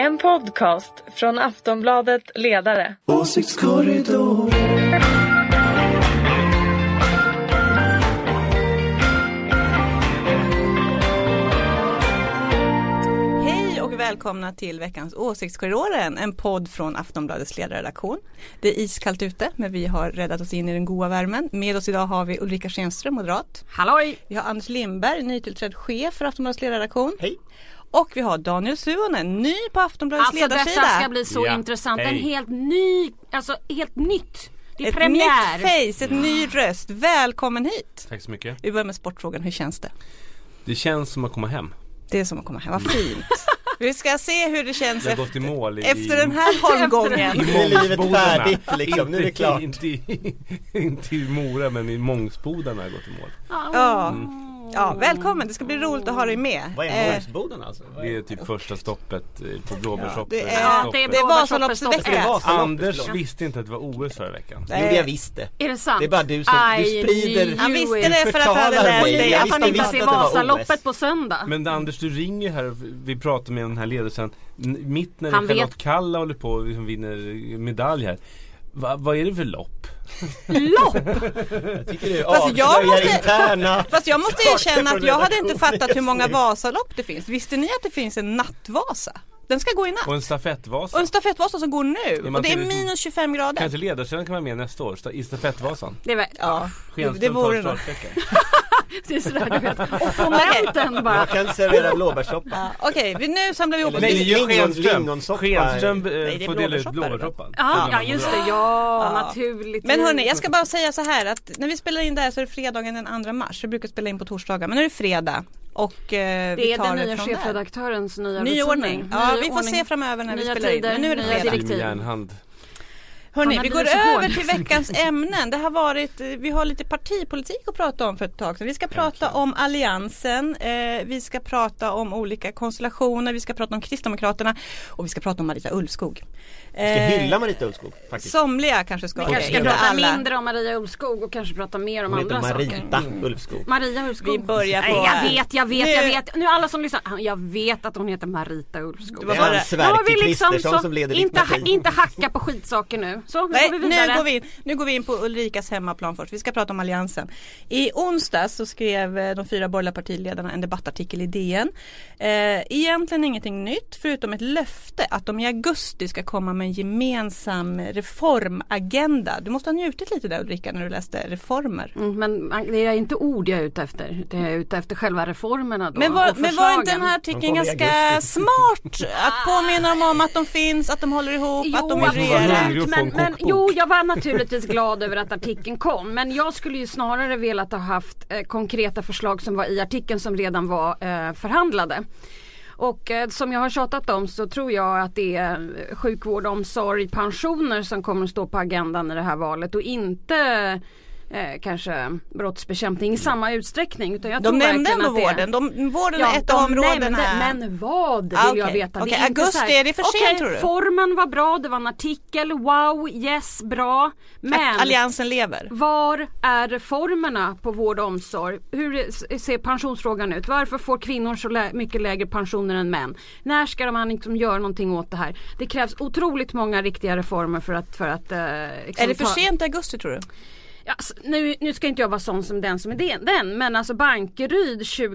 En podcast från Aftonbladet Ledare. Åsiktskorridor. Hej och välkomna till veckans Åsiktskorridoren, en podd från Aftonbladets ledarredaktion. Det är iskallt ute, men vi har räddat oss in i den goda värmen. Med oss idag har vi Ulrika Schenström, moderat. Halloj! Vi har Anders Lindberg, nytillträdd chef för Aftonbladets ledarredaktion. Hej! Och vi har Daniel Suonen, ny på Aftonbladets ledarsida. Detta ska bli så intressant. Hej. En helt ny, alltså helt nytt. Det är ett premiär. nytt face, ett ny röst. Välkommen hit. Tack så mycket. Vi börjar med sportfrågan, hur känns det? Det känns som att komma hem. Det är som att komma hem, vad fint. Vi ska se hur det känns Jag har gått i mål efter den här hållgången. Nu är livet färdigt liksom, nu är det klart. Inte i Mora, men i Mångsbodarna har jag gått i mål. Ja, välkommen. Det ska bli roligt att ha dig med. Vad är Mångsboden alltså? Det är typ första stoppet på Blåbärshoppet. Det är Vasaloppsvecka. Anders visste inte att det var OS förra veckan. Jo, jag visste. Är det sant? Det är bara du som du sprider. Han visste det för att han hade läst det. Jag kan inte visste se att det var Vasaloppet OS. på söndag. Men Anders, du ringer här, vi pratar med den här ledelsen mitt när Han Charlotte vet. Kalla håller på och liksom vinner medalj här. Vad är det för lopp? Lopp? Jag tycker det är Fast jag avslöjar interna. Fast jag måste erkänna att jag hade inte redaktionen. fattat hur många Vasalopp det finns. Visste ni att det finns en nattvasa? Den ska gå i natt. Och en stafettvasa. Och en stafettvasa som går nu. man Och det är till- minus 25 grader. Kanske ledarsidan kan vara med nästa år i stafettvasan. Det var, Ja, det Schenström vore tar nog. startsträckan. det är sådär du vet. Opponenten bara. Jag kan servera blåbärssoppa. Okej, nu samlar vi ihop oss. Nej, det är ju Schenström. Lingonsoppa. Schenström det är får dela ut blåbärssoppa. blåbärssoppan. Ja, just det. Ja, naturligt. Men hörni, jag ska bara säga så här att när vi spelar in där så är det fredagen den 2 mars. Vi brukar spela in på torsdagar, men nu är det fredag. Och vi Det är tar den det nya från där. chefredaktörens nya Ny ordning. rutiner. Ja, Ny vi får ordning. se framöver när vi Nya spelar in. tider, Men nu är det nya fredag. direktiv. Järnhand. Hörni, Han vi hade går lysopon. över till veckans ämnen. Det har varit, vi har lite partipolitik att prata om för ett tag sedan. Vi ska prata om Alliansen, vi ska prata om olika konstellationer, vi ska prata om Kristdemokraterna och vi ska prata om Marita Ulvskog. Jag ska hylla Marita Ulvskog faktiskt. Somliga kanske ska Vi kanske ska inte prata alla. mindre om Maria Ulvskog och kanske prata mer om Hon heter andra saker. Marita Ulvskog. Maria Ulvskog. Vi börjar på... Nej, jag vet. Nu alla som lyssnar, jag vet att hon heter Marita Ulvskog. Det är han Sverker Kristersson så, som leder ditt inte, parti. inte hacka på skitsaker nu. Så, nu Nej, går vi vidare. nu går vi in på Ulrikas hemmaplan först. Vi ska prata om Alliansen. I onsdag så skrev de 4 borgerliga partiledarna en debattartikel i DN. Egentligen ingenting nytt förutom ett löfte att de i augusti ska komma med en gemensam reformagenda. Du måste ha njutit lite där Ulrika när du läste reformer. Men det är inte ord jag är ute efter. Det är jag ute efter själva reformerna då. Men och var förslagen. inte den här artikeln De kommer i ganska augusti. smart? Att påminna dem om att de finns, att de håller ihop, att de vill regera. hungrig och få en Men kokbok. jag var naturligtvis glad över att artikeln kom. Men jag skulle ju snarare velat ha haft konkreta förslag som var i artikeln som redan var förhandlade. Och som jag har tjatat om så tror jag att det är sjukvård, omsorg, pensioner som kommer att stå på agendan i det här valet och inte kanske brottsbekämpning i samma utsträckning. Utan jag De tror nämnde verkligen ändå att det är- vården. Vården är ett av områdena. Men vad vill jag okej. veta? Det Okej, är inte augusti, så här, är det för sent, tror du? Formen var bra, det var en artikel, wow, yes, bra. Men Att Alliansen lever. var är reformerna på vård och omsorg? Hur ser pensionsfrågan ut? Varför får kvinnor så mycket lägre pensioner än män? När ska man liksom göra någonting åt det här? Det krävs otroligt många riktiga reformer för att Är det för sent i augusti tror du? Ja, nu ska inte jag vara sån som den som är den, men alltså Bankeryd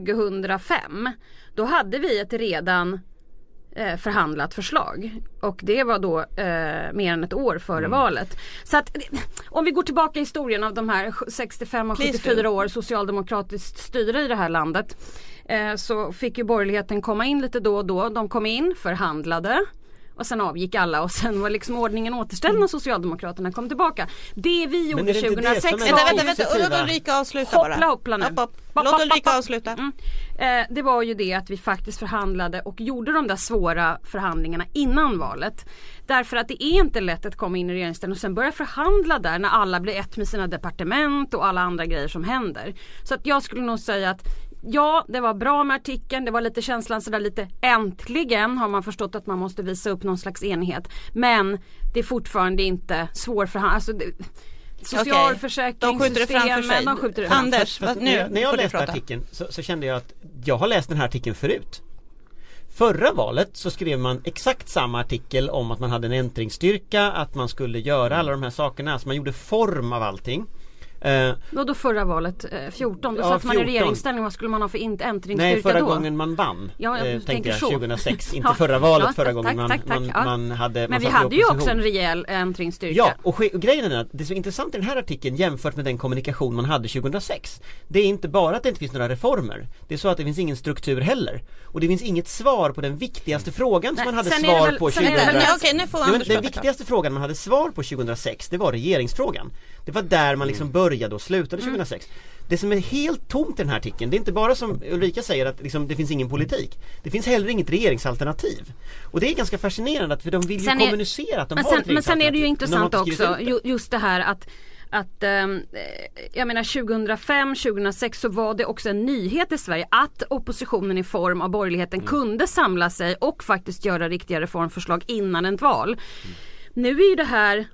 2005, då hade vi ett redan förhandlat förslag och det var då mer än ett år före valet. Så att om vi går tillbaka i historien av de här 65 och 74 år socialdemokratiskt styre i det här landet, så fick ju borgerligheten komma in lite då och då. De kom in, förhandlade och sen avgick alla och sen var liksom ordningen återställd när Socialdemokraterna kom tillbaka. Det vi gjorde är det inte det 2006 som är var... Vänta, låt Ulrika avsluta bara. Hoppla nu. Hopp. Låt Ulrika avsluta. Det var ju det att vi faktiskt förhandlade och gjorde de där svåra förhandlingarna innan valet. Därför att det är inte lätt att komma in i regeringsställning och sen börja förhandla där när alla blir ett med sina departement och alla andra grejer som händer. Så att jag skulle nog säga att ja, det var bra med artikeln. Det var lite känslan sådär lite äntligen har man förstått att man måste visa upp någon slags enighet. Men det är fortfarande inte svår förhandling. Alltså socialförsäkringssystem. De skjuter det framför sig. De skjuter det framför sig. Anders, Fast nu när jag får du läste prata. artikeln så kände jag att jag har läst den här artikeln förut. Förra valet så skrev man exakt samma artikel om att man hade en ändringsstyrka, att man skulle göra alla de här sakerna, alltså man gjorde form av allting. Då förra valet 14, då satt man i regeringsställning, vad skulle man ha för ändringsstyrka? Nej, förra då? gången man vann, tänkte jag, 2006, inte ja, förra valet, ja, förra gången man hade. Men vi hade ju också en rejäl ändringsstyrka. Ja, och grejen är att det är så intressant i den här artikeln jämfört med den kommunikation man hade 2006. Det är inte bara att det inte finns några reformer, det är så att det finns ingen struktur heller. Och det finns inget svar på den viktigaste frågan som man hade svar på 2006. Den viktigaste frågan man hade svar på 2006, det var regeringsfrågan. Det var där man liksom började och slutade 2006. Det som är helt tomt i den här artikeln, det är inte bara som Ulrika säger att liksom, det finns ingen politik. Det finns heller inget regeringsalternativ. Och det är ganska fascinerande för de vill ju kommunicera att de har ett regeringsalternativ. Men sen är det ju intressant också, just det här att jag menar 2005-2006 så var det också en nyhet i Sverige att oppositionen i form av borgerligheten kunde samla sig och faktiskt göra riktiga reformförslag innan ett val. Nu är ju det här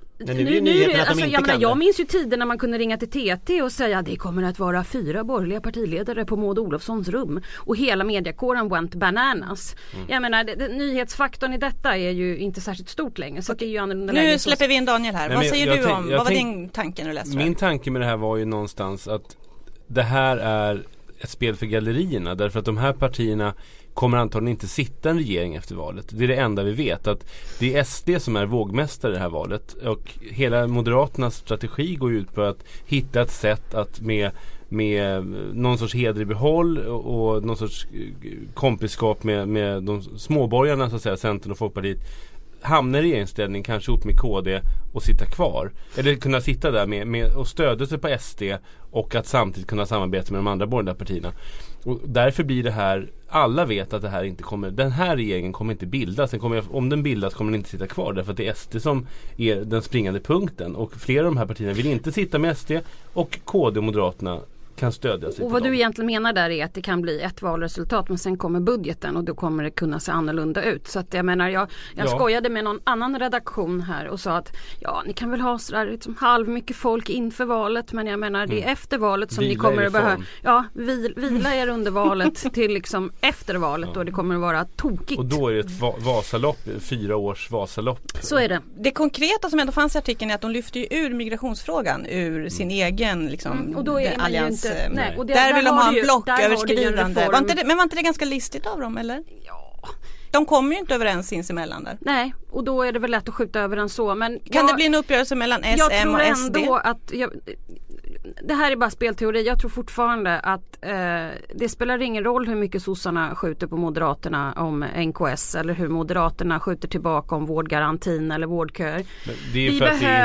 jag minns ju tiden när man kunde ringa till TT och säga att det kommer att vara 4 borgerliga partiledare på Maud Olofssons rum och hela mediakåren went bananas. Jag menar, nyhetsfaktorn i detta är ju inte särskilt stort längre, så det är ju annorlunda. Nu släpper vi in Daniel här. Vad säger du om, vad var din tanke när du läste? Min tanke med det här var ju någonstans att det här är ett spel för gallerierna, därför att de här partierna kommer antagligen inte sitta en regering efter valet. Det är det enda vi vet, att det är SD som är vågmästare i det här valet, och hela Moderaternas strategi går ut på att hitta ett sätt att med någon sorts heder i behåll och någon sorts kompiskap med de småborgarna, så att säga, Centern och Folkpartiet, hamna i regeringsställning, kanske upp med KD och sitta kvar. Eller kunna sitta där med och stödja sig på SD och att samtidigt kunna samarbeta med de andra borgerliga partierna. Och därför blir det här, alla vet att det här inte kommer, den här regeringen kommer inte bildas. Om den bildas kommer den inte sitta kvar, därför att det är SD som är den springande punkten. Och flera av de här partierna vill inte sitta med SD, och KD och Moderaterna kan stödja sig. Och vad du egentligen menar där är att det kan bli ett valresultat, men sen kommer budgeten och då kommer det kunna se annorlunda ut. Så att jag menar, jag skojade med någon annan redaktion här och sa att ni kan väl ha sådär liksom halv mycket folk inför valet, men jag menar det är efter valet som ni kommer att behöva vila er under valet till liksom efter valet då det kommer att vara tokigt. Och då är det ett Vasalopp, 4 års Vasalopp. Så är det. Det konkreta som ändå fanns i artikeln är att de lyfter ju ur migrationsfrågan ur sin egen liksom, och då är allians. Nej. Och där vill de ha en blocköverskridande. Men var inte det ganska listigt av dem, eller? Ja. De kommer ju inte överens sinsemellan där. Nej, och då är det väl lätt att skjuta över en så. Men kan det bli en uppgörelse mellan SM och SD? Jag tror ändå att det här är bara spelteori. Jag tror fortfarande att det spelar ingen roll hur mycket sossarna skjuter på Moderaterna om NKS, eller hur Moderaterna skjuter tillbaka om vårdgarantin eller vårdköer. Vi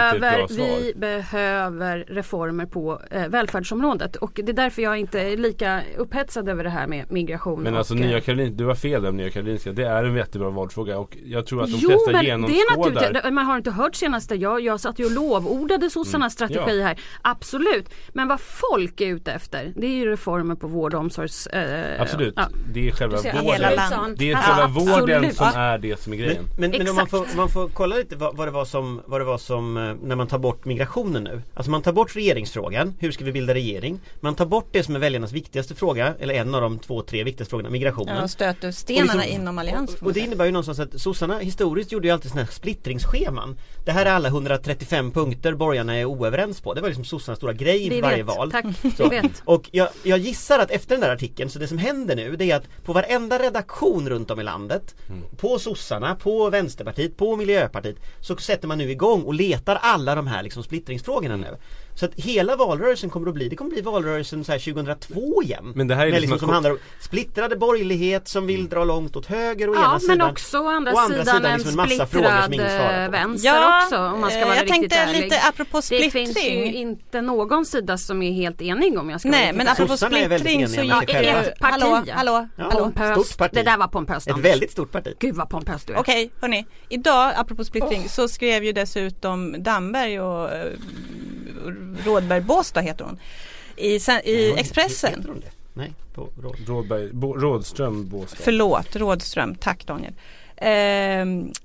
behöver reformer på välfärdsområdet, och det är därför jag inte är lika upphetsad över det här med migration. Men alltså Nya Karolinska, du var fel där, Nya Karolinska, det är en jättebra vårdfråga, och jag tror att de flesta genomskådar. Man har inte hört senaste, jag satt ju och lovordade sossarnas strategi här, absolut. Men vad folk är ute efter, det är ju reformer på vård och omsorgs... absolut, det är själva vården. Det är själva själva vården som är det som är grejen. Men om man får kolla lite vad det var som när man tar bort migrationen nu. Alltså man tar bort regeringsfrågan, hur ska vi bilda regering? Man tar bort det som är väljarnas viktigaste fråga, eller en av de 2-3 viktigaste frågorna, migrationen. Ja, stötestenarna inom alliansen. Och det innebär ju någonstans att sossarna historiskt gjorde ju alltid såna här splittringsscheman. Det här är alla 135 punkter borgarna är oöverens på. Det var liksom sossarnas stora grej i varje val. Tack. Och jag gissar att efter den där artikeln, så det som händer nu, det är att på varenda redaktion runt om i landet, på sossarna, på Vänsterpartiet, på Miljöpartiet, så sätter man nu igång och letar alla de här liksom splittringsfrågorna nu. Så att hela valrörelsen kommer att bli valrörelsen så här 2002 igen. Men det här är liksom som handlar om splittrade borgerlighet som vill dra långt åt höger och ena sidan. Men också å andra sidan en liksom en massa frågor som ingen svarar på. Vänster också, om man ska vara jag riktigt tänkte ärlig. Lite apropå splittring. Det finns ju inte någon sida som är helt enig om jag ska. Nej, men apropå splittring så gick ett parti. Hallå. Pompöst. Det där var pompöst. Ett väldigt stort parti. Gud vad pompöst du är. Okej, hörni. Idag, apropå splittring, så skrev ju dessutom Damberg och Rådberg Båstad heter hon i Expressen. Nej, på Rådström Båstad. Förlåt, Rådström. Tack Daniel.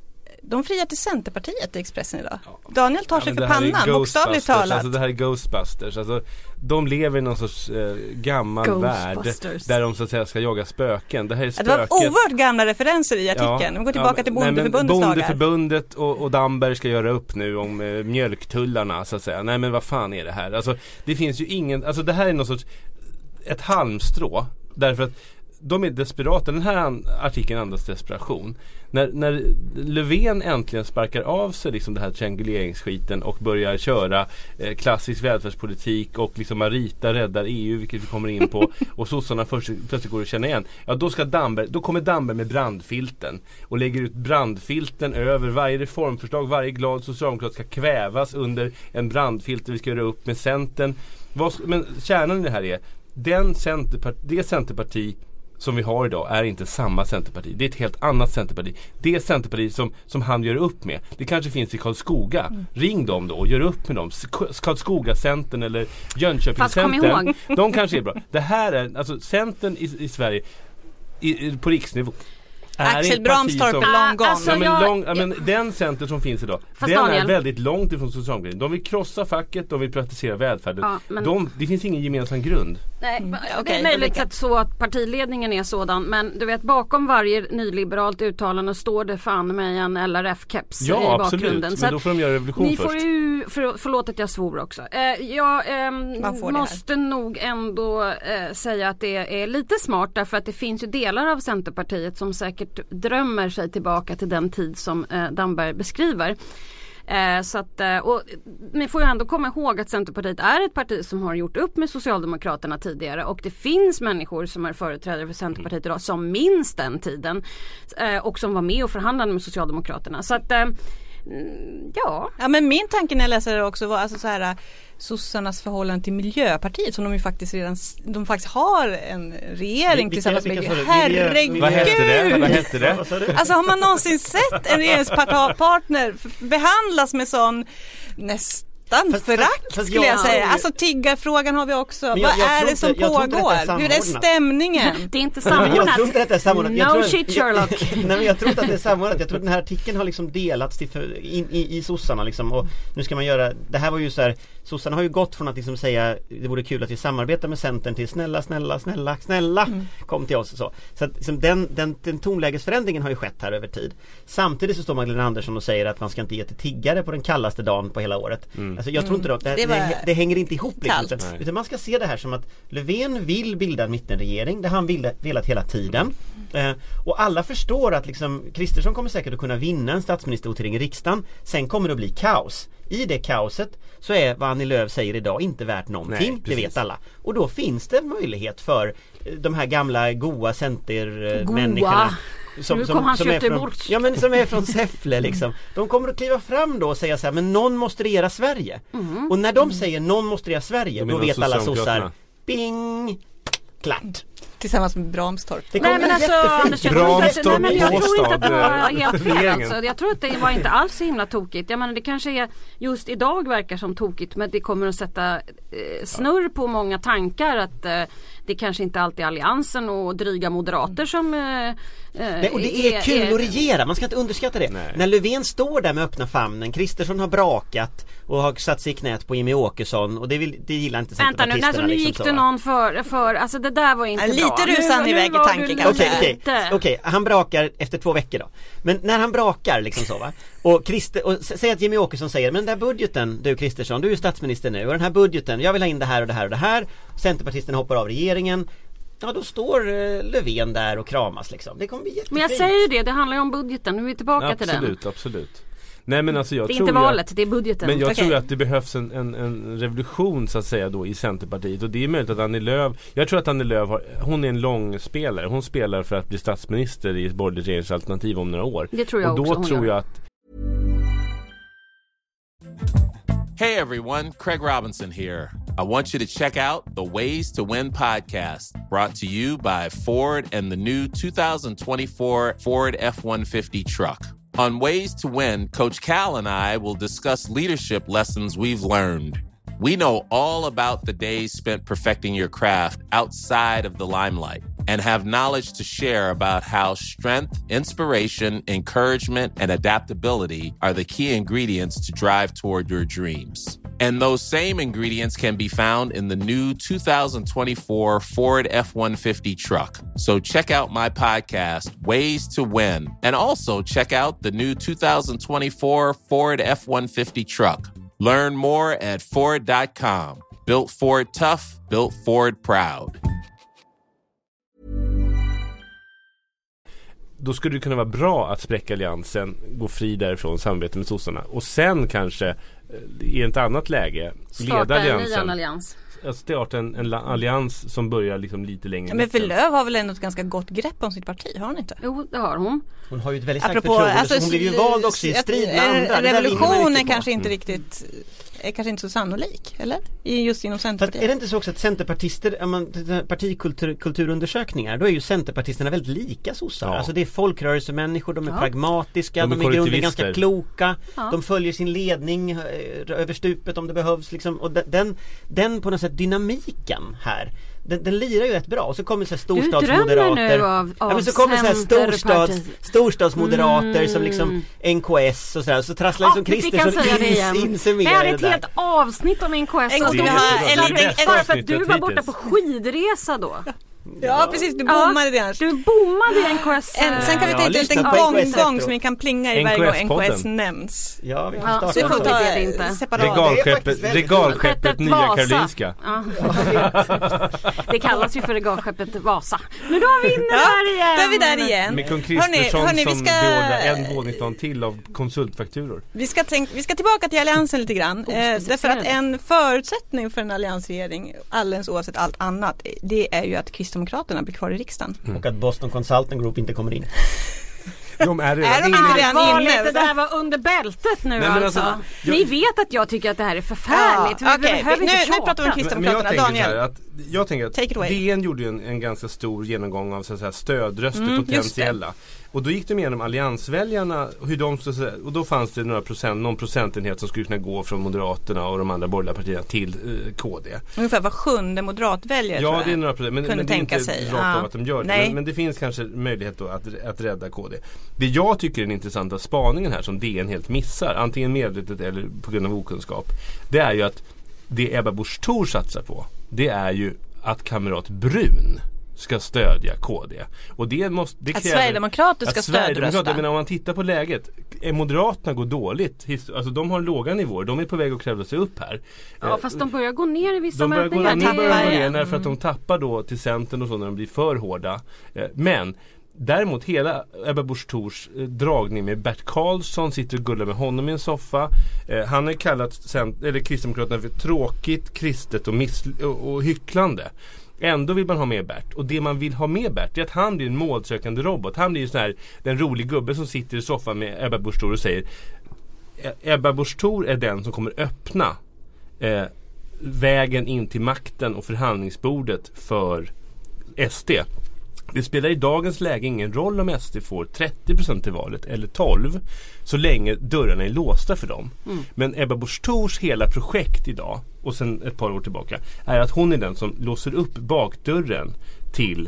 de friar till Centerpartiet i Expressen idag. Daniel tar sig för pannan, Ghostbusters, bokstavligt talat. alltså det här är Ghostbusters. Alltså, de lever i någon sorts gammal värld där de så att säga ska jaga spöken. Det här är spöket. Det var oerhört gamla referenser i artikeln. Vi går tillbaka till Bondeförbundets dagar. Bondeförbundet och Damberg ska göra upp nu om mjölktullarna så att säga. Nej men vad fan är det här? Alltså det finns ju ingen, alltså det här är någon sorts ett halmstrå därför att de är desperata. Den här artikeln andas desperation. När Löfven äntligen sparkar av sig liksom det här trianguleringsskiten och börjar köra klassisk välfärdspolitik och liksom Marita räddar EU, vilket vi kommer in på, och sossarna plötsligt går att känna igen. Ja, då kommer Damberg med brandfilten och lägger ut brandfilten över varje reformförslag. Varje glad socialdemokrat ska kvävas under en brandfilt. Vi ska göra upp med Centern. Men kärnan i det här är det Centerparti som vi har idag är inte samma Centerparti. Det är ett helt annat Centerparti. Det är Centerparti som han gör upp med. Det kanske finns i Karlskoga. Ring dem då och gör upp med dem. Karlskoga-Centern eller Jönköping-Centern. De kanske är bra. Det här är, alltså Centern i Sverige på riksnivå. Axel Bramstorp är long gone. Alltså men den Centern som finns idag, den är väldigt långt ifrån socialdemokratin. De vill krossa facket, de vill privatisera välfärden. Det finns ingen gemensam grund. Nej, det är möjligt att så att partiledningen är sådan, men du vet, bakom varje nyliberalt uttalande står det fan med en LRF-keps i bakgrunden. Absolut, men då får de göra revolution ni först. Får ju, förlåt att jag svor också. Jag måste nog ändå säga att det är lite smart, därför att det finns ju delar av Centerpartiet som säkert drömmer sig tillbaka till den tid som Damberg beskriver. Så att, och ni får ju ändå komma ihåg att Centerpartiet är ett parti som har gjort upp med Socialdemokraterna tidigare, och det finns människor som är företrädare för Centerpartiet idag som minns den tiden och som var med och förhandlade med Socialdemokraterna. Så att ja, men min tanke när jag läser det också var alltså så här, sossarnas förhållande till Miljöpartiet, som de ju faktiskt de faktiskt har en regering tillsammans med. Herregud! Vad hette det? Alltså har man någonsin sett en regeringspartner behandlas med sån förakt skulle jag säga. Alltså tiggarfrågan har vi också. Vad är det som pågår? Hur är stämningen? Det är inte samordnat. Jag tror inte att det är samordnat. No shit Sherlock. Nej, men jag tror inte att det är samordnat. Jag tror att den här artikeln har liksom delats i sossarna liksom, och nu ska man göra, det här var ju så här, sossarna har ju gått från att liksom säga det vore kul att vi samarbetar med Centern till snälla kom till oss och så att liksom, den tonlägesförändringen har ju skett här över tid. Samtidigt så står Magdalena Andersson och säger att man ska inte ge till tiggare på den kallaste dagen på hela året. Alltså jag tror inte det hänger inte ihop liksom, utan man ska se det här som att Löfven vill bilda en mittenregering, det har han velat hela tiden. Och alla förstår att liksom, Kristersson kommer säkert att kunna vinna en statsministervotering i riksdagen. Sen kommer det att bli kaos. I det kaoset så är vad Annie Lööf säger idag inte värt någonting. Det vet alla. Och då finns det möjlighet för de här gamla goa centermänniskorna som är från Säffle liksom. De kommer att kliva fram då och säga så här, men någon måste regera Sverige. Och när de säger någon måste regera Sverige, då vet alla sossar, bing, klart. Tillsammans med Bramstorp. Nej men alltså Anders, jag tror inte att det var helt fel alltså. Jag tror att det var inte alls så himla tokigt. Jag menar, det kanske är just idag verkar som tokigt, men det kommer att sätta snurr på många tankar att det kanske inte alltid är alliansen och dryga moderater som nej, och det är kul att regera, man ska inte underskatta det. Nej. När Löfven står där med öppna famnen, Kristersson har brakat och har satt sig i knät på Jimmy Åkesson, och det gillar inte Vänta nu, alltså nu gick det någon för alltså det där var inte bra. Lite rusan iväg i tanken kanske. Okej, han brakar efter 2 veckor då. Men när han brakar liksom så va, och säg att Jimmy Åkesson säger, men den där budgeten, du Kristersson, du är ju statsminister nu, och den här budgeten, jag vill ha in det här och det här och det här, Centerpartisten hoppar av regeringen. Ja, då står Löfven där och kramas liksom. Det kommer bli jättefint. Men jag säger ju det handlar ju om budgeten. Nu är vi tillbaka till den. Absolut. Nej, men alltså, det är inte valet, det är budgeten. Men jag tror att det behövs en revolution så att säga då i Centerpartiet, och det är möjligt att Annie Lööf, jag tror att Annie Lööf hon är en lång spelare. Hon spelar för att bli statsminister i ett borgerligt regeringsalternativ om några år. Det tror jag också. Och då tror jag att Hey everyone, Craig Robinson here. I want you to check out the Ways to Win podcast, brought to you by Ford and the new 2024 Ford F-150 truck. On Ways to Win, Coach Cal and I will discuss leadership lessons we've learned. We know all about the days spent perfecting your craft outside of the limelight. and have knowledge to share about how strength, inspiration, encouragement, and adaptability are the key ingredients to drive toward your dreams. And those same ingredients can be found in the new 2024 Ford F-150 truck. So check out my podcast, Ways to Win, and also check out the new 2024 Ford F-150 truck. Learn more at Ford.com. Built Ford tough, built Ford proud. Då skulle det kunna vara bra att spräcka alliansen, gå fri därifrån, samarbeta med sossarna och sen kanske i ett annat läge leda alliansen. En ny allians. Att starta en allians som börjar liksom lite längre. Men för Lööf har väl ändå ett ganska gott grepp om sitt parti, har hon inte? Jo, det har hon. Hon har ju ett väldigt starkt förtroende, så hon blev ju vald också i strid med andra. Revolution är kanske inte riktigt är kanske inte så sannolik, eller? Just inom Centerpartiet. Fast är det inte så också att centerpartister, partikulturundersökningar, då är ju centerpartisterna väldigt lika sossar. Ja. Alltså det är folkrörelsemänniskor, de är pragmatiska, de är i grunden ganska kloka, de följer sin ledning över stupet om det behövs liksom. Och den på något sätt dynamiken här, den lirar ju rätt bra. Och så kommer så här storstadsmoderater. Du drömmer nu av så kommer så här storstadsmoderater som liksom NKS och så trasslar liksom Kristersson in sig mer. Det är ett helt avsnitt om NKS. Bara för att du var borta på skidresa då. Ja, precis, du bommade det annars. Du bommade i NKS. Sen kan vi ta ut en gång som vi kan plinga i varje gång NKS nämns. Ja, vi får starta. Så vi får ta det inte. Separat. Regalskeppet Nya Karolinska. Ja, det kallas ju för regalskeppet Vasa. Men då är vi inne där igen. Då är vi där igen. Med kung Kristersson som beordrar en våning till av konsultfakturor. Vi ska tillbaka till alliansen lite grann. Därför att en förutsättning för en alliansregering, alldeles oavsett allt annat, det är ju att Kristdemokraterna blir kvar i riksdagen. Och att Boston Consulting Group inte kommer in. De är redan inne. Det där var under bältet nu. Nej, alltså. Ni vet att jag tycker att det här är förfärligt. Nu pratar vi om Kristdemokraterna. Daniel. Jag tänker att DN gjorde en ganska stor genomgång av så att säga, stödröster potentiella. Och då gick de igenom alliansväljarna, hur de och då fanns det någon procentenhet som skulle kunna gå från Moderaterna och de andra borgerliga partierna till KD. Ungefär var sjunde moderatväljare. Ja, det är några procent, men det är inte sig. rakt av att de gör det. Men det finns kanske möjlighet då att rädda KD. Det jag tycker är den intressanta spaningen här som DN helt missar, antingen medvetet eller på grund av okunskap, det är ju att det Ebba Busch Thor satsar på, det är ju att kamrat Brun ska stödja KD. Och det kräver att Sverigedemokrater ska stödrösta. Men om man tittar på läget, Moderaterna går dåligt. Alltså de har låga nivåer. De är på väg att kräva sig upp här. Ja, fast de börjar gå ner i vissa mätningar. De börjar gå ner för att de tappar då till Centern och så när de blir för hårda. Men däremot hela Ebba Busch Thors dragning med Bert Karlsson, sitter och gullar med honom i en soffa. Han har kallat Kristdemokraterna för tråkigt, kristet och hycklande. Ändå vill man ha med Bert. Och det man vill ha med Bert är att han blir en målsökande robot. Han blir ju sån här, den rolig gubbe som sitter i soffan med Ebba Busch Thor och säger Ebba Busch Thor är den som kommer öppna vägen in till makten och förhandlingsbordet för SD. Det spelar i dagens läge ingen roll om SD får 30% i valet eller 12% så länge dörrarna är låsta för dem. Men Ebba Busch Thors hela projekt idag och sen ett par år tillbaka är att hon är den som låser upp bakdörren till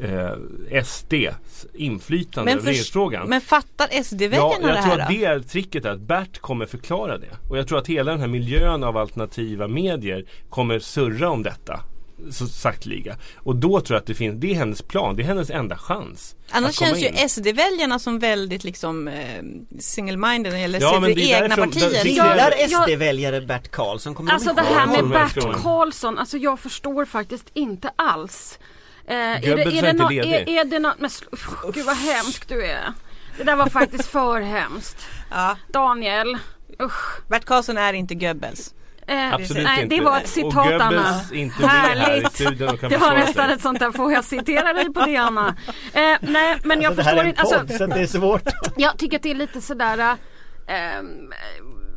SDs inflytande över regeringsfrågan. Men fattar SD-väljarna det här? Jag tror att det är tricket, att Bert kommer förklara det. Och jag tror att hela den här miljön av alternativa medier kommer surra om detta så saktliga. Och då tror jag att det är hennes plan, det är hennes enda chans. Annars känns ju SD-väljarna som väldigt liksom single-minded när det gäller sitt egna partier. Gillar SD-väljare Bert Karlsson? Alltså det här med Bert Karlsson, alltså jag förstår faktiskt inte alls. Är det något, men gud vad hemskt du är. Det där var faktiskt för hemskt. Ja. Daniel, usch. Bert Karlsson är inte Goebbels. Absolut nej, inte. det var ett citat, Anna. Härligt. Det var nästan ett sånt där, får jag citera dig på det, Anna? Nej, men jag förstår inte. Så det är svårt. Jag tycker att det är lite sådär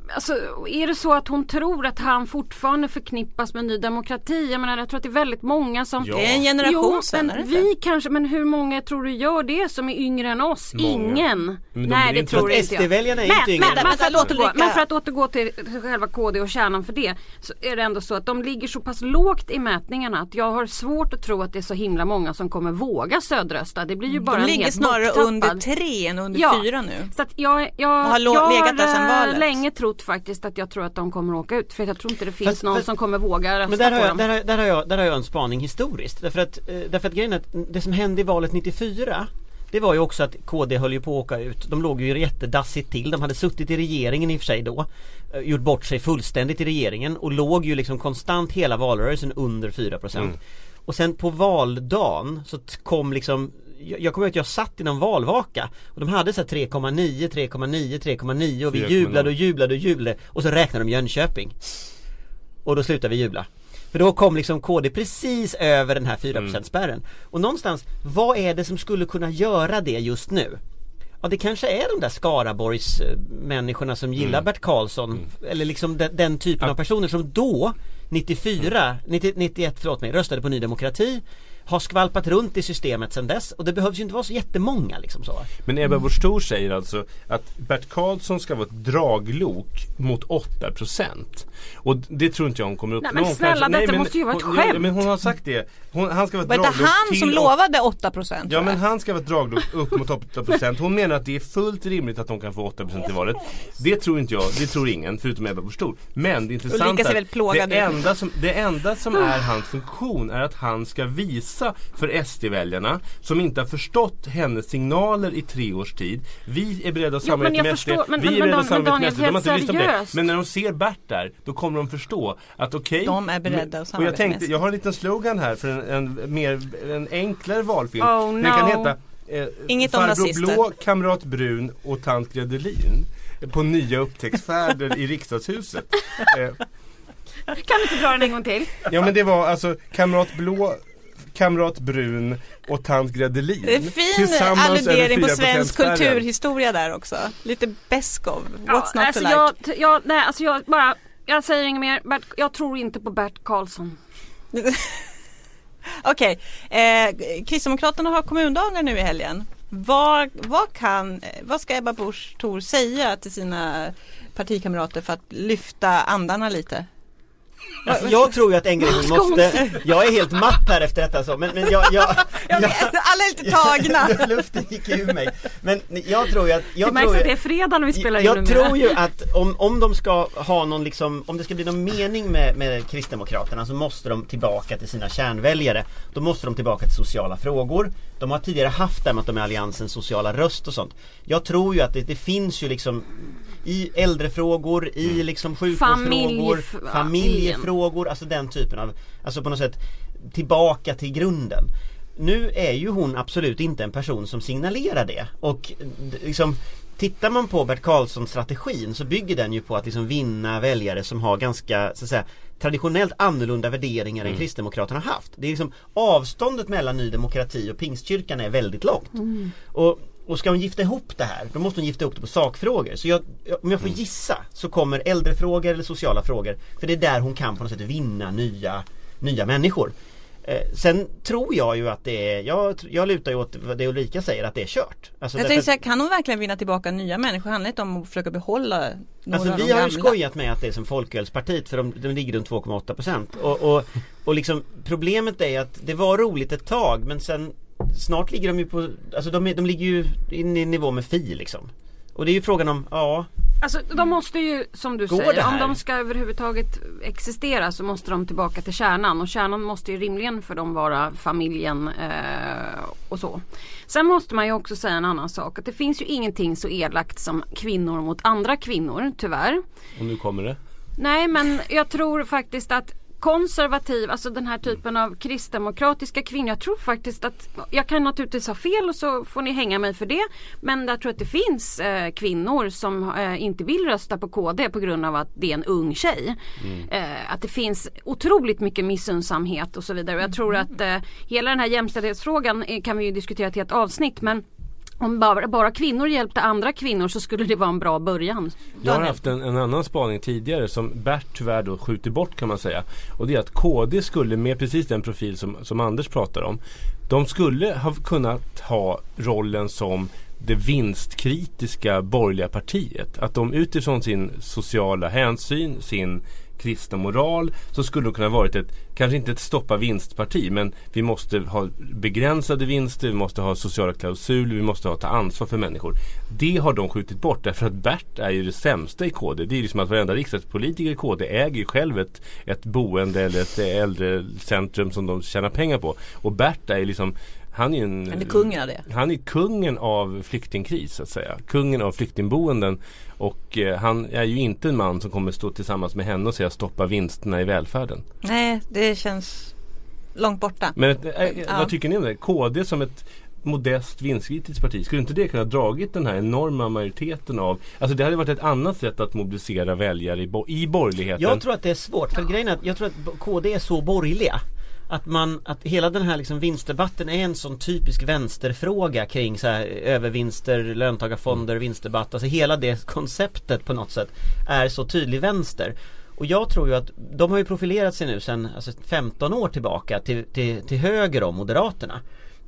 alltså, är det så att hon tror att han fortfarande förknippas med Ny Demokrati? Jag menar, jag tror att det är väldigt många som... Ja. Det är en generation sen, men vi kanske, men hur många tror du gör det som är yngre än oss? Många. Ingen. Nej, det tror jag inte. SD-väljarna är inte yngre. Men för att återgå till själva KD och kärnan för det, så är det ändå så att de ligger så pass lågt i mätningarna att jag har svårt att tro att det är så himla många som kommer våga stödrösta. Det blir ju bara de en ligger helt snarare borttappad. under 3 än under 4 nu. Så att jag har legat där sedan valet. Länge trott faktiskt att jag tror att de kommer åka ut. För jag tror inte det finns någon som kommer våga rösta men på dem. Där har jag en spaning historiskt. Därför att grejen är att det som hände i valet 94, det var ju också att KD höll ju på att åka ut. De låg ju jättedassigt till. De hade suttit i regeringen i och för sig då. Gjort bort sig fullständigt i regeringen. Och låg ju liksom konstant hela valrörelsen under 4%. Och sen på valdagen så kom liksom... Jag kommer ihåg att jag satt i någon valvaka. Och de hade så här 3,9 och vi jublade. Och så räknade de Jönköping. Och då slutade vi jubla. För då kom liksom KD precis över den här 4%-spärren. Och någonstans, vad är det som skulle kunna göra det just nu? Ja, det kanske är de där Skaraborgs människorna som gillar Bert Karlsson. Eller liksom den typen av personer som då, 91 röstade på Ny Demokrati. Har skvalpat runt i systemet sedan dess. Och det behövs ju inte vara så jättemånga liksom så. Men Ebba Busch Thor säger alltså att Bert Karlsson ska vara ett draglok mot 8%. Och det tror inte jag hon kommer upp. Nej men snälla, detta måste ju vara ett skämt. Men hon har sagt det. Han ska vara ett var draglok det han som lovade 8%? Ja, men han ska vara ett draglok upp mot 8%. Hon menar att det är fullt rimligt att de kan få 8% i valet. Det tror inte jag, det tror ingen förutom Ebba Busch Thor. Men det intressanta är det enda som är hans funktion är att han ska visa för SD-väljarna som inte har förstått hennes signaler i 3 års tid. Vi är beredda att samarbeta med SD. Vi är beredda att samarbeta med SD. De har inte lyssnat på det. Men när de ser Bert där, då kommer de förstå att okej, de är beredda att samarbeta med SD. Jag har en liten slogan här för en enklare valfilm. Oh, no. Den kan heta Inget om Farbror Blå, Kamrat Brun och Tant Gredelin på nya upptäcktsfärder i riksdagshuset. Kan du inte dra den en gång till? Ja, men det var alltså Kamrat Blå, Kamrat Brun och Tant Gredelin. Det är fin alludering på svensk kulturhistoria där också. Lite Beskov. What's not to like? Jag säger inget mer. Jag tror inte på Bert Karlsson. Okej. Kristdemokraterna har kommundagar nu i helgen. Vad ska Ebba Busch Thor säga till sina partikamrater för att lyfta andarna lite? Alltså, jag tror ju att en grej måste... Jag är helt matt här efter detta så, men jag alla är lite tagna. Luften gick ur mig. Men jag tror ju att... Det märks att det är fredag när vi spelar in. Jag tror ju att om de ska ha någon liksom... Om det ska bli någon mening med Kristdemokraterna så måste de tillbaka till sina kärnväljare. Då måste de tillbaka till sociala frågor. De har tidigare haft det med att de är alliansens sociala röst och sånt. Jag tror ju att det finns ju liksom... I äldrefrågor, i liksom sjukvårdsfrågor, familjefrågor, alltså den typen av, alltså på något sätt tillbaka till grunden. Nu är ju hon absolut inte en person som signalerar det. Och liksom, tittar man på Bert Karlsson-strategin så bygger den ju på att liksom vinna väljare som har ganska, så att säga, traditionellt annorlunda värderingar än Kristdemokraterna har haft. Det är liksom, avståndet mellan Ny Demokrati och Pingstkyrkan är väldigt långt. Och ska hon gifta ihop det här, då måste hon gifta ihop det på sakfrågor. Så om jag får gissa så kommer äldrefrågor eller sociala frågor. För det är där hon kan på något sätt vinna nya människor. Sen tror jag ju att det är, jag lutar ju åt det Ulrika säger, att det är kört. Alltså jag tänkte säga, kan hon verkligen vinna tillbaka nya människor? Handlar det inte om att försöka behålla några av de vi har gamla? ju skojat med att det är som Folkölspartiet, för de ligger runt 2,8%. Och liksom, problemet är att det var roligt ett tag, men sen snart ligger de ju på, alltså de ligger ju in i nivå med Fi liksom. Och det är ju frågan om, alltså de måste ju, som du säger, om de ska överhuvudtaget existera så måste de tillbaka till kärnan. Och kärnan måste ju rimligen för dem vara familjen och så. Sen måste man ju också säga en annan sak. Att det finns ju ingenting så elakt som kvinnor mot andra kvinnor, tyvärr. Och nu kommer det. Nej, men jag tror faktiskt att konservativ, alltså den här typen av kristdemokratiska kvinnor, jag tror faktiskt att, jag kan naturligtvis ha fel och så får ni hänga mig för det, men jag tror att det finns kvinnor som inte vill rösta på KD på grund av att det är en ung tjej. Att det finns otroligt mycket missunnsamhet och så vidare. Och jag tror att hela den här jämställdhetsfrågan kan vi ju diskutera till ett avsnitt, men Om bara kvinnor hjälpte andra kvinnor så skulle det vara en bra början. Jag har haft en annan spaning tidigare som Bert tyvärr då skjuter bort, kan man säga. Och det är att KD skulle med precis den profil som Anders pratar om, de skulle ha kunnat ha rollen som det vinstkritiska borgerliga partiet. Att de utifrån sin sociala hänsyn, sin kristna moral, så skulle de kunna varit kanske inte ett stoppa vinstparti, men vi måste ha begränsade vinster, vi måste ha sociala klausuler, vi måste ta ansvar för människor. Det har de skjutit bort, därför att Bert är ju det sämsta i KD. Det är ju som att varenda riksdagspolitiker i KD äger ju själv ett boende eller ett äldrecentrum som de tjänar pengar på. Och Bert är ju liksom han är kungen av det. Han är kungen av flyktingkris, så att säga. Kungen av flyktingboenden. Och han är ju inte en man som kommer stå tillsammans med henne och säga stoppa vinsterna i välfärden. Nej, det känns långt borta. Men vad tycker ni om det? KD som ett modest vinstkritiskt parti, skulle inte det kunna dragit den här enorma majoriteten av, alltså det hade varit ett annat sätt att mobilisera väljare i borgerligheten. Jag tror att det är svårt, för grejen är att jag tror att KD är så borgerliga att hela den här liksom vinstdebatten är en sån typisk vänsterfråga kring så här övervinster, löntagarfonder, vinstdebatt, alltså hela det konceptet på något sätt är så tydlig vänster. Och jag tror ju att de har ju profilerat sig nu sedan 15 år tillbaka till höger om Moderaterna.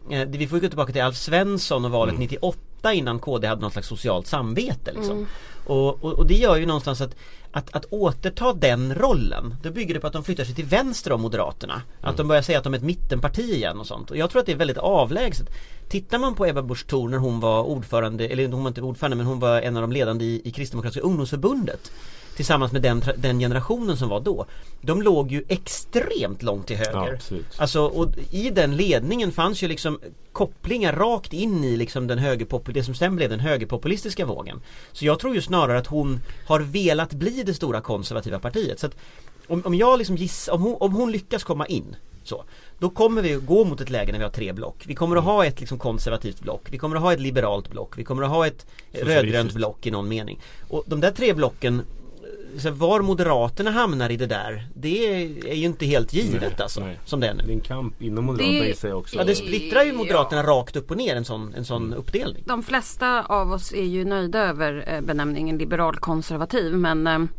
Vi får ju gå tillbaka till Alf Svensson och valet 98 innan KD hade något slags socialt samvete liksom. Och det gör ju någonstans att återta den rollen, då bygger det på att de flyttar sig till vänster om Moderaterna. Att de börjar säga att de är ett mittenparti igen och sånt. Och jag tror att det är väldigt avlägset. Tittar man på Ebba Busch Thor när hon var ordförande, eller hon var inte ordförande men hon var en av de ledande i Kristdemokratiska ungdomsförbundet tillsammans med den generationen som var då. De låg ju extremt långt till höger. Ja, alltså, och i den ledningen fanns ju liksom kopplingar rakt in i liksom det som sen blev den högerpopulistiska vågen. Så jag tror ju snarare att hon har velat bli det stora konservativa partiet. Så att om jag liksom om hon lyckas komma in så, då kommer vi gå mot ett läge när vi har 3 block. Vi kommer att ha ett liksom konservativt block. Vi kommer att ha ett liberalt block. Vi kommer att ha ett rödgrönt block i någon mening. Och de där 3 blocken, så var Moderaterna hamnar i det där, det är ju inte helt givet som det är nu. Det är en kamp inom Moderaterna i sig också. Ja, det splittrar ju Moderaterna rakt upp och ner, en sån uppdelning. De flesta av oss är ju nöjda över benämningen liberal-konservativ, men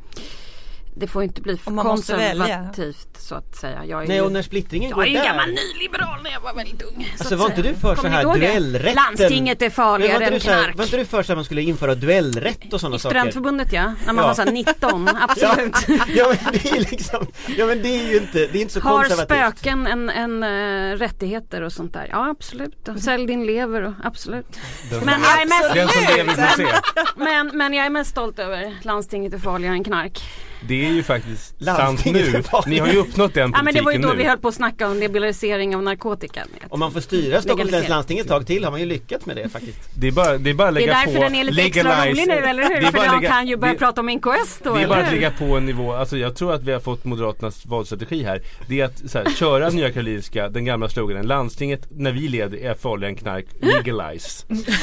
det får inte bli för konservativt så att säga. Nej, och när splittringen går där. Jag är ju gammal nyliberal när jag var väldigt ung. Alltså var inte du för så här duellrätten? Landstinget är farligare än knark. Var inte du för så att man skulle införa duellrätt och sådana saker? I Studentförbundet, ja. När man var så här 19, absolut. Ja, men det är liksom, men det är ju inte så konservativt. Har spöken en rättigheter och sånt där? Ja, absolut. Sälj din lever och absolut. Men jag är mest stolt över landstinget är farligare än knark. Det är ju faktiskt sant nu. Ni har ju uppnått den politiken nu. Men det var ju då vi höll på att snacka om liberalisering av narkotika. Om man får styra Stockholms läns landsting ett tag till har man ju lyckats med det faktiskt. Det är bara att lägga på. Det är därför den är lite extra rolig nu, eller hur? För de kan ju börja prata om NKS då, det är bara att lägga på en nivå. Alltså jag tror att vi har fått Moderaternas valstrategi här. Det är att så här, köra Nya Karolinska, den gamla sloganen, landstinget när vi leder är farligare än knark, legalize.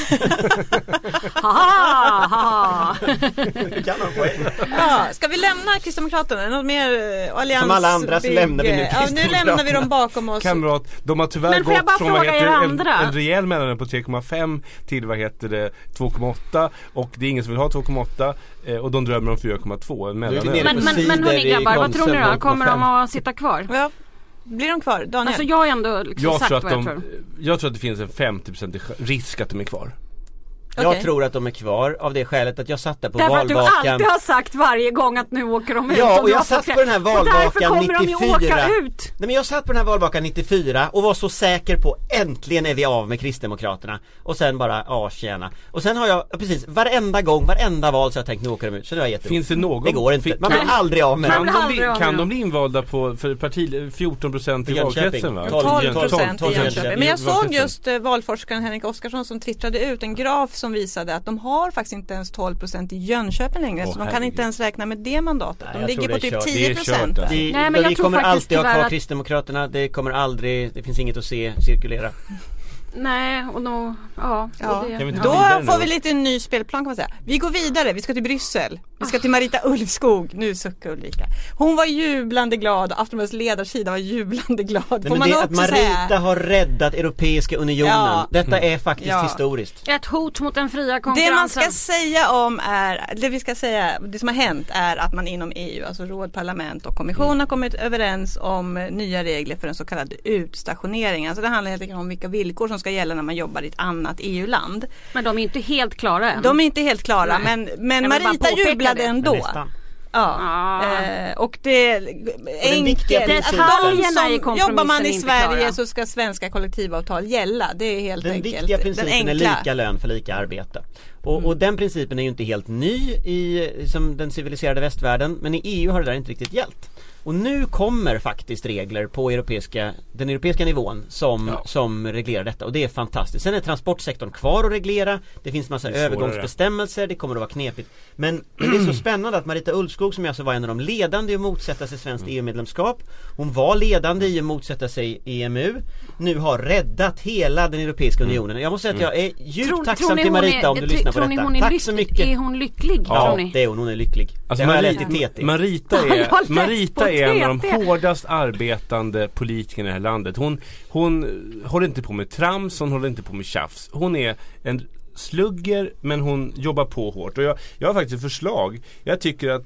Haha. Det kan man poäng. Ja, ska vi lämna Kristdemokraterna? Något mer allians? Som alla andra så lämnar vi nu Kristdemokraterna. Nu lämnar vi dem bakom oss. Kamrat, de har tyvärr gått från en rejäl mellanlön på 3,5 till 2,8 och det är ingen som vill ha 2,8 och de drömmer om 4,2 mellanlön. Men hörni grabbar, vad tror ni då? Kommer de att sitta kvar? Ja. Blir de kvar? Daniel? Alltså jag är ändå liksom jag tror att det finns en 50% risk att de är kvar. Jag tror att de är kvar av det skälet att jag satt där på därför valvakan. Därför att du alltid har sagt varje gång att nu åker de ut. Ja, och jag satt på den här valvakan 94. De åka ut. Nej, men jag satt på den här valvakan 94 och var så säker på äntligen är vi av med Kristdemokraterna. Och sen bara, tjena. Och sen har jag, precis, varenda val så jag tänkt nu åker de ut. Så det var jätteroligt. Finns det någon? Det går inte. Man blir aldrig av med Kan de bli invalda för parti 14% i valkretsen, va? 12% i Jönköping. Men jag såg just valforskaren Henrik Oskarsson som twittrade ut en graf som visade att de har faktiskt inte ens 12% i Jönköping längre. Så de kan inte ens räkna med det mandatet. De ligger på typ 10%. Nej, men vi kommer alltid ha kvar Kristdemokraterna. Det kommer aldrig, det finns inget att se cirkulera. Nej, och då, ja. Ja. Och det, Kan vi inte Då gå vidare får nu? vi lite en ny spelplan kan man säga. Vi går vidare, vi ska till Bryssel. Vi ska till Marita Ulvskog. Nu suckar Ulrika. Hon var jublande glad. Aftonbladets ledarsida var jublande glad. Nej, Får men man det också att Marita säga. har räddat Europeiska unionen. Ja. Detta är faktiskt Ja. historiskt. ett hot mot den fria Det konkurrensen. man ska säga om är, det som har hänt är att man inom EU, alltså råd, parlament och kommission har kommit överens om nya regler för en så kallad utstationering. Alltså det handlar helt enkelt om vilka villkor som ska gälla när man jobbar i ett annat EU-land. Men de är inte helt klara än. De är inte helt klara, men Jag vill bara Marita påpeka jublade det. ändå. Nästan. Ja. Och det är viktiga enkelt. principen- Att i kompromissen jobbar man i inte Sverige klara. så ska svenska kollektivavtal gälla. Det är helt Den enkelt viktiga principen den är enkla. lika lön för lika arbete. Och den principen är ju inte helt ny i som den civiliserade västvärlden, men i EU har det där inte riktigt gällt. Och nu kommer faktiskt regler på den europeiska nivån som reglerar detta, och det är fantastiskt. Sen är transportsektorn kvar att reglera. Det finns massa Det är svårare. övergångsbestämmelser, det kommer att vara knepigt. Men det är så spännande att Marita Ulvskog, som alltså var en av de ledande i att motsätta sig svenskt EU-medlemskap, hon var ledande i att motsätta sig EMU, nu har räddat hela den europeiska unionen. Jag måste säga att jag är djupt tacksam till Marita om du lyssnar på detta. Tack så mycket. Är hon lycklig? Ja, tror ni? det är hon är lycklig. Alltså det har jag läst i TT. Marita Jag har läst Marita på är en av TT. de hårdast arbetande politikerna i det här landet. Hon håller inte på med trams, hon håller inte på med tjafs. Hon är en slugger, men hon jobbar på hårt. Och jag har faktiskt ett förslag. Jag tycker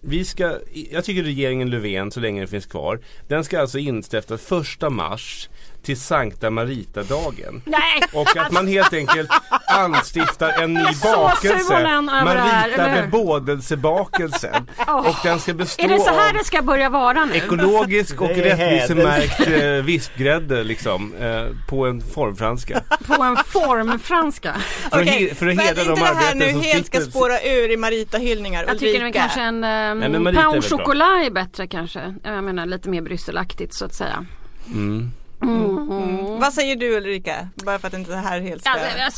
regeringen Löfven, så länge det finns kvar, den ska alltså instifta 1 mars till Sankta Marita-dagen. Nej! Och att man helt enkelt anstiftar en ny så bakelse. suverän över det här, Marita eller hur? bebådelsebakelsen. Och den ska bestå Är det så här av det ska börja vara nu? ekologisk och Det är rättvisemärkt vispgrädde liksom, på en formfranska. På en formfranska. Okej, för att hedra inte de det här arbetare nu som helt ska sitter- spåra ur i Marita-hyllningar. Jag tycker nog Ulrika. kanske en men Marita är pain väl bra. chocolat är bättre kanske. Jag menar lite mer brysselaktigt så att säga. Vad säger du Ulrika? Bara för att inte det här helt ska... Alltså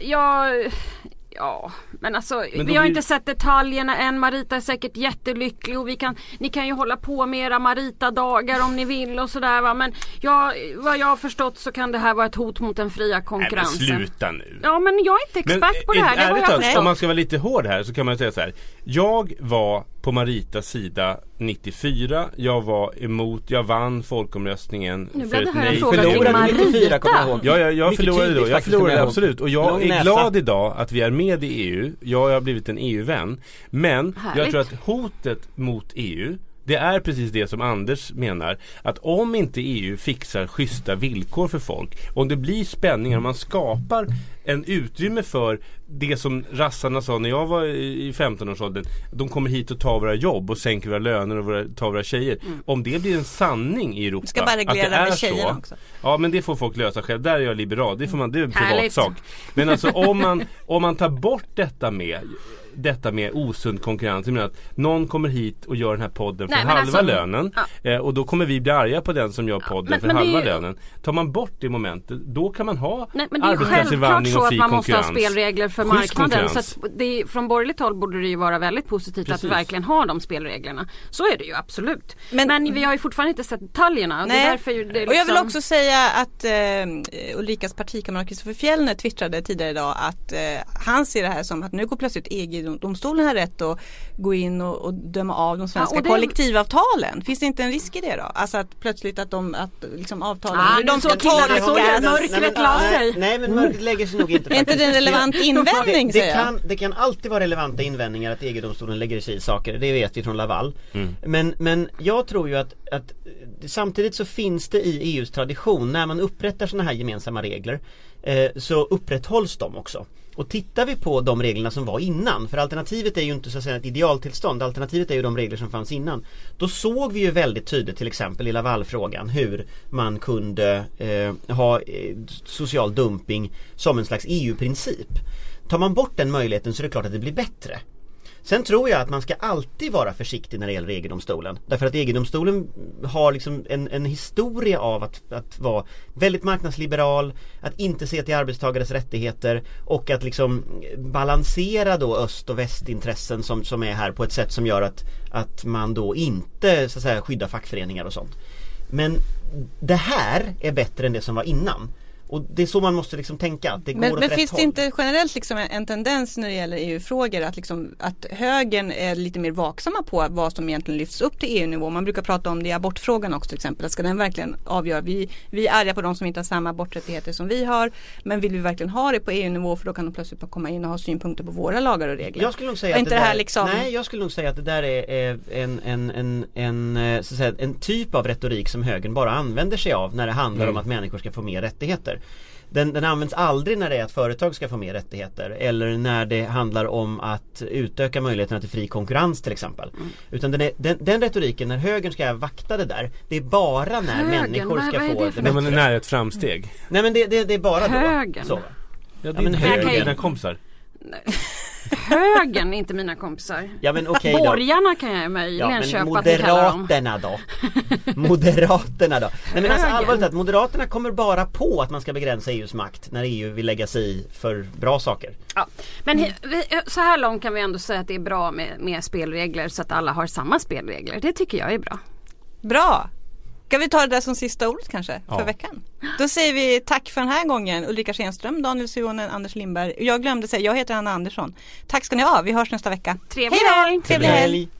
men alltså Men då vi har blir- inte sett detaljerna än. Marita är säkert jättelycklig och ni kan ju hålla på med era Marita-dagar om ni vill och sådär va. Men vad jag har förstått så kan det här vara ett hot mot den fria konkurrensen. Nej, men sluta nu. Ja, men jag är inte expert på det här. Det har ärligt jag talat, förstått. om man ska vara lite hård här så kan man säga så här. Jag var på Maritas sida 94. Jag var emot, jag vann folkomröstningen Nu för blev det ett här en nej. fråga kring Förlorade 94, kommer jag ihåg. Ja, jag Mycket förlorade tydligt då. Jag faktiskt, kommer förlorade jag ihåg. absolut. Och jag Lång är näsa. glad idag att vi är med i EU. Jag har blivit en EU-vän. Men jag Härligt. tror att hotet mot EU, det är precis det som Anders menar, att om inte EU fixar schyssta villkor för folk, om det blir spänningar, om man skapar en utrymme för det som rassarna sa när jag var i 15-årsåldern, de kommer hit och tar våra jobb och sänker våra löner och tar våra tjejer. Om det blir en sanning i Europa, Vi ska bara reglera att det är med tjejerna så, också. ja, men det får folk lösa själv. Där är jag liberal. Det är en Härligt. privatsak. Men alltså om man tar bort detta med osund konkurrens, jag menar att någon kommer hit och gör den här podden för Nej, men halva alltså, lönen och då kommer vi bli arga på den som gör podden men- för men det är halva ju- lönen. Tar man bort det momentet, då kan man ha Nej, men det är ju självklart arbetskraftsinvandring så och att fri man måste ha konkurrens. spelregler för Schysst marknaden. Så konkurrens. att från borgerligt håll borde det ju vara väldigt positivt Precis. att vi verkligen har de spelreglerna. Så är det ju absolut. Men- Men vi har ju fortfarande inte sett detaljerna. Och det är därför ju det liksom... Och jag vill också säga att Ulrikas partikamrat Kristoffer Fjellner twittrade tidigare idag att han ser det här som att nu går plötsligt EG-domstolen här rätt att gå in och döma av de svenska och det- kollektivavtalen. Finns det inte en risk i det då? Alltså att plötsligt att liksom avtalen Ah, hur de nu ska så killarna tolkas. så mörkret la sig. Nej, men mörkret lägger sig nog inte. Är inte det en faktiskt. relevant invändning, säger jag? Det kan alltid vara relevanta invändningar att EG-domstolen lägger sig i saker. Det vet vi från Laval. Men jag tror ju att samtidigt så finns det i EUs tradition, när man upprättar såna här gemensamma regler, så upprätthålls de också. Och tittar vi på de reglerna som var innan, för alternativet är ju inte så att säga ett idealtillstånd, alternativet är ju de regler som fanns innan. Då såg vi ju väldigt tydligt, till exempel i Lavalfrågan, hur man kunde ha social dumping som en slags EU-princip. Tar man bort den möjligheten så är det klart att det blir bättre. Sen tror jag att man ska alltid vara försiktig när det gäller EG-domstolen. Därför att EG-domstolen har liksom en historia av att vara väldigt marknadsliberal, att inte se till arbetstagares rättigheter och att liksom balansera då öst- och västintressen som är här på ett sätt som gör att man då inte så att säga skyddar fackföreningar och sånt. Men det här är bättre än det som var innan. Och det är så man måste liksom tänka, att det går åt Men rätt finns håll. det inte generellt liksom en tendens när det gäller EU-frågor att högern är lite mer vaksamma på vad som egentligen lyfts upp till EU-nivå? Man brukar prata om det i abortfrågan också till exempel. Ska den verkligen avgöra? Vi är arga på de som inte har samma aborträttigheter som vi har, men vill vi verkligen ha det på EU-nivå, för då kan de plötsligt komma in och ha synpunkter på våra lagar och regler. Jag skulle nog säga jag skulle nog säga att det där är så att säga, en typ av retorik som högern bara använder sig av när det handlar om att människor ska få mer rättigheter. Den används aldrig när det är att företag ska få mer rättigheter, eller när det handlar om att utöka möjligheterna till fri konkurrens till exempel. Utan den retoriken, när högern ska vakta det där, det är bara när människor ska få det. När man är nära ett framsteg. Nej, men det är bara högern. då. Så. Ja, det är högern, dina kompisar. Högern är inte mina kompisar. Ja, men okej då. Borgarna kan jag möjligen köpa att ni kallar dem. Moderaterna då. Nej, men alltså allvarligt att Moderaterna kommer bara på att man ska begränsa EUs makt när EU vill lägga sig i för bra saker. Ja. Men så här långt kan vi ändå säga att det är bra med spelregler, så att alla har samma spelregler. Det tycker jag är bra. Bra! Ska vi ta det där som sista ordet kanske för veckan? Då säger vi tack för den här gången. Ulrika Schenström, Daniel Suhonen, Anders Lindberg. Jag glömde säga, jag heter Anna Andersson. Tack ska ni ha, vi hörs nästa vecka. Trevlig helg! Trevlig helg!